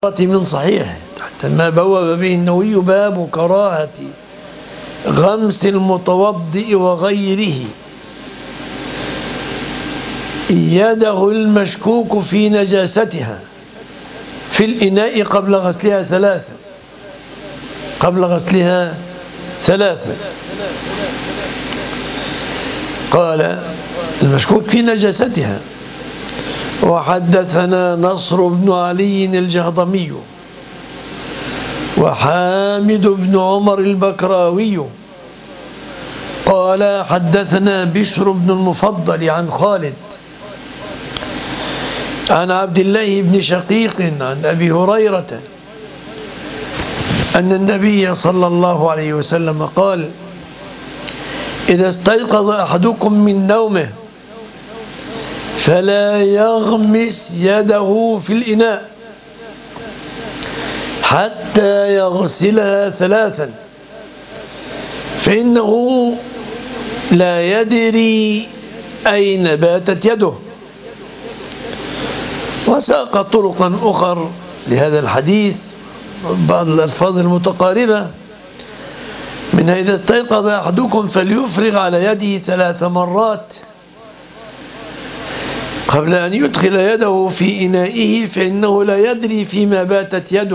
من صحيح تحت ما بوب به النووي باب كراهة غمس المتوضئ وغيره يده المشكوك في نجاستها في الإناء قبل غسلها ثلاثة قال المشكوك في نجاستها. وحدثنا نصر بن علي الجهضمي وحامد بن عمر البكراوي قال حدثنا بشر بن المفضل عن خالد عن عبد الله بن شقيق عن أبي هريرة أن النبي صلى الله عليه وسلم قال إذا استيقظ أحدكم من نومه فلا يغمس يده في الإناء حتى يغسلها ثلاثا فإنه لا يدري أين باتت يده. وساق طرقا أخر لهذا الحديث بعض الألفاظ المتقاربة منها إذا استيقظ أحدكم فليفرغ على يده 3 مرات قبل أن يدخل يده في إنائه فإنه لا يدري فيما باتت يده.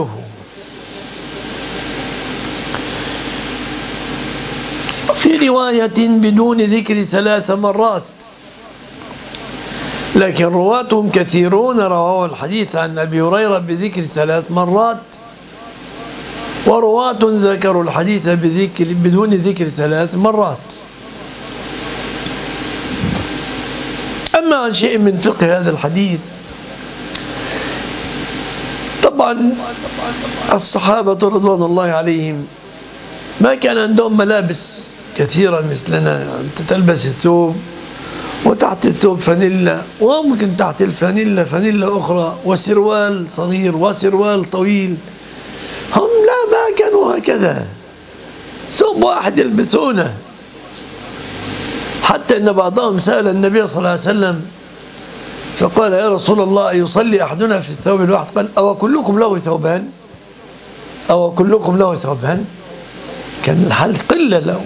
في رواية بدون ذكر 3 مرات لكن رواتهم كثيرون رواه الحديث عن أبي هريرة بذكر 3 مرات ورواة ذكروا الحديث بدون ذكر 3 مرات. أما عن شيء من فقه هذا الحديث طبعا الصحابة رضوان الله عليهم ما كان عندهم ملابس كثيرة مثلنا، أنت تلبس الثوب وتحت الثوب فانيلا وممكن تحت الفانيلا فانيلا أخرى وسروال صغير وسروال طويل. هم لا ما كانوا هكذا، ثوب واحد يلبسونه. حتى أن بعضهم سأل النبي صلى الله عليه وسلم فقال يا رسول الله يصلي أحدنا في الثوب الواحد؟ قال أو كلكم له ثوبان؟ كان الحال قلة له.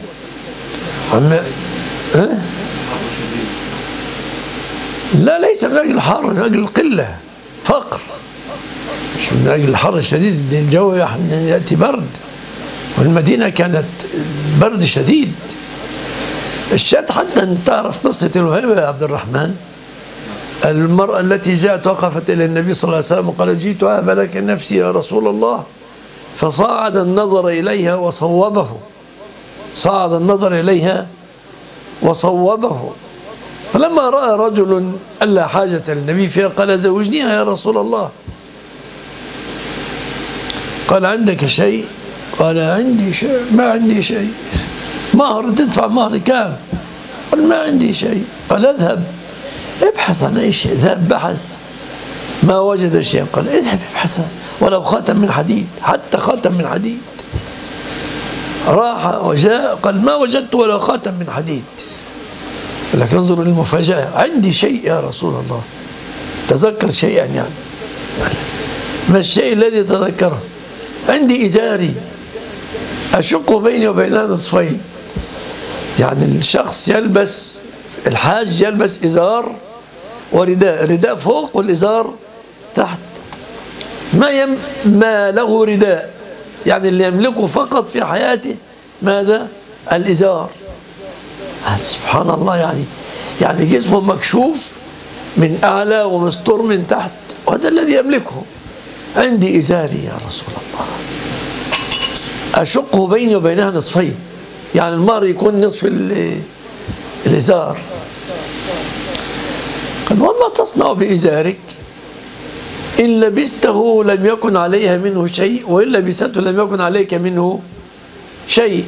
لا ليس من أجل الحر، من أجل القلة، فقر، مش من أجل الحر الشديد. الجو يأتي برد والمدينة كانت برد شديد. الشات حتى أن تعرف قصة الوهيبة يا عبد الرحمن، المرأة التي جاءت وقفت إلى النبي صلى الله عليه وسلم وقالت جئت أهب لك نفسي يا رسول الله، فصعد النظر إليها وصوبه فلما رأى رجل ألا حاجة للنبي فيها قال زوجنيها يا رسول الله. قال عندك شيء؟ قال عندي شيء. ما عندي شيء. مهر تدفع مهر كام؟ قال ما عندي شيء. قال اذهب ابحث عن أي شيء. ذهب بحث ما وجد شيء. قال اذهب ابحث ولو خاتم من حديد، حتى خاتم من حديد. راح وجاء قال ما وجدت ولا خاتم من حديد. لكن انظروا للمفاجأة، عندي شيء يا رسول الله. تذكر شيئا يعني ما الشيء الذي تذكره؟ عندي إزاري أشق بيني وبينها نصفين. يعني الشخص يلبس، الحاج يلبس إزار ورداء، رداء فوق والإزار تحت. ما له رداء، يعني اللي يملكه فقط في حياته ماذا؟ الإزار. سبحان الله، يعني جسمه مكشوف من أعلى ومستور من تحت، وهذا الذي يملكه. عندي إزاري يا رسول الله أشقه بيني وبينها نصفين، يعني المهر يكون نصف الإزار. قال وما تصنع بإزارك؟ إن لبسته لم يكن عليها منه شيء وإن لبسته لم يكن عليك منه شيء،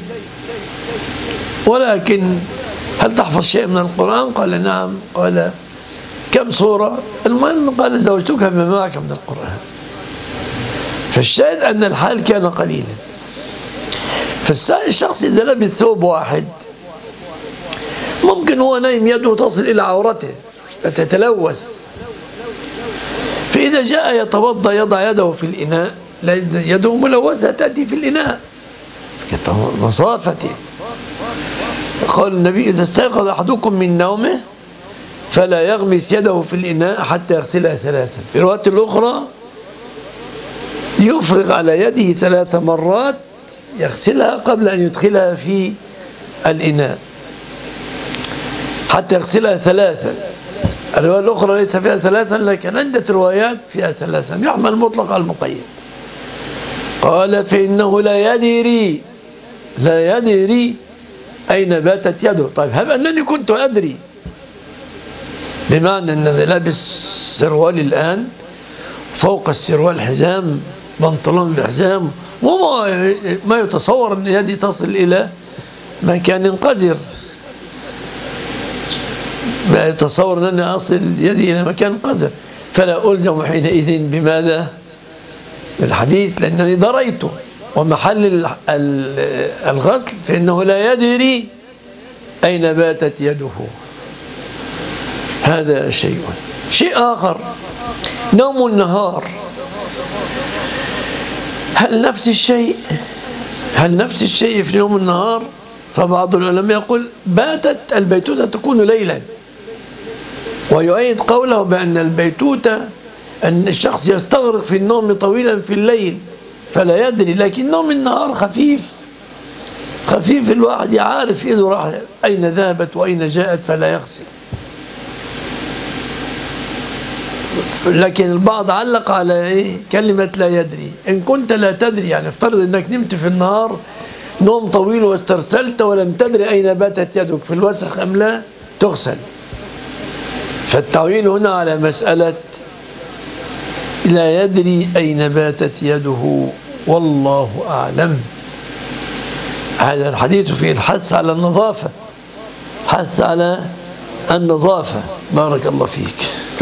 ولكن هل تحفظ شيء من القرآن؟ قال نعم. قال كم سورة؟ المهم قال زوجتك بما معك من القرآن. فالشاهد أن الحال كان قليلا. فالشخص إذا لبس ثوب واحد ممكن هو نايم يده تصل إلى عورته فتتلوث، فإذا جاء يتوضأ يضع يده في الإناء، يده ملوثة تأتي في الإناء نظافة. قال النبي: إذا استيقظ أحدكم من نومه فلا يغمس يده في الإناء حتى يغسلها ثلاثا. في الرواية الأخرى: يفرغ على يده 3 مرات يغسلها قبل أن يدخلها في الإناء حتى يغسلها 3. الرواية الأخرى ليس فيها 3، لكن عدة روايات فيها 3، يحمل المطلق على المقيد. قال: فإنه لا يدري أين باتت يده. طيب، هب أنني كنت أدري، بمعنى أنني لابس سروال الآن، فوق السروال حزام، بنطلون بحزام، وما يتصور أن يدي تصل إلى مكان قذر، ما يتصور أنني أصل يدي إلى مكان قذر، فلا ألزم حينئذ بماذا؟ بالحديث، لأنني دريت. ومحل الغسل فإنه لا يدري أين باتت يده. هذا شيء آخر: نوم النهار. هل نفس الشيء في يوم النهار؟ فبعض العلماء يقول: البيتوتة تكون ليلا، ويؤيد قوله بأن البيتوتة أن الشخص يستغرق في النوم طويلا في الليل فلا يدري، لكن نوم النهار خفيف، الواحد يعرف إذا راح أين ذهبت وأين جاءت فلا يغسل. لكن البعض علق على كلمة لا يدري. إن كنت لا تدري، يعني افترض أنك نمت في النهار نوم طويل واسترسلت ولم تدري أين باتت يدك، في الوسخ أم لا، تغسل. فالتعويل هنا على مسألة لا يدري أين باتت يده، والله أعلم. هذا الحديث فيه الحث على النظافة، بارك الله فيك.